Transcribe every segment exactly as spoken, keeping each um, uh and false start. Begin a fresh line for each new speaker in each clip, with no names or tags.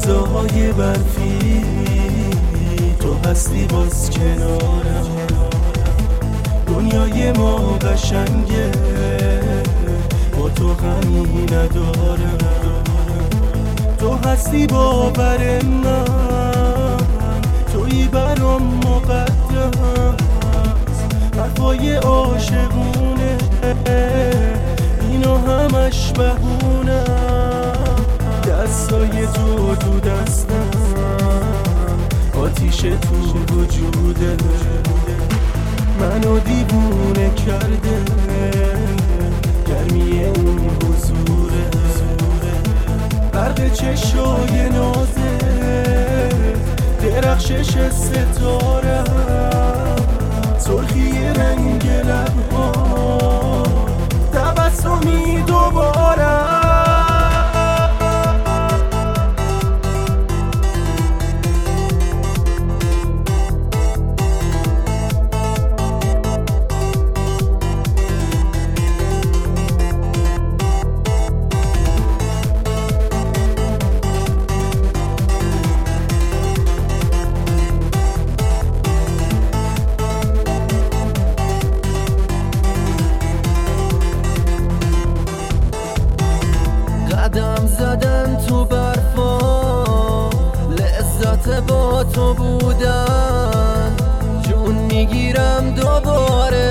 روزهای برفی تو هستی باز کنارم. دنیای ما قشنگه با تو غمی ندارم. تو هستی باور من، تویی برام مقدس. حرفای عاشقونه اینو همش بهونه. دستای تو تو دستم، آتیش تو وجوده. منو دیوونه کرده گرمی اون حضوره. برق چشای نازه درخشش ستاره. سرخی رنگ لبها تبسمی دوباره. قدم زدن تو برفا لذت با تو بودن. جون میگیرم دوباره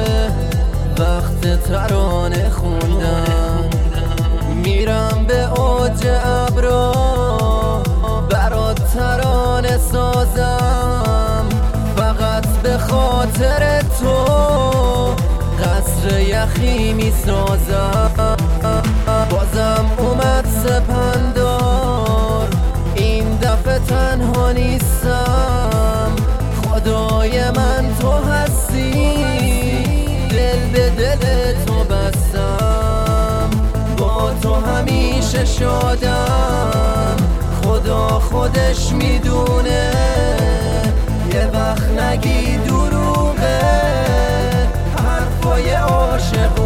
وقت ترانه خوندن. میرم به اوج ابرا برات ترانه سازم. فقط به خاطر تو قصر یخی میسازم. بازم اومد سپندار، این دفعه تنها نیستم. خدای من تو هستی، دل به دل تو بستم. با تو همیشه شادم، خدا خودش میدونه. یه وقت نگی دروغه حرفای عاشق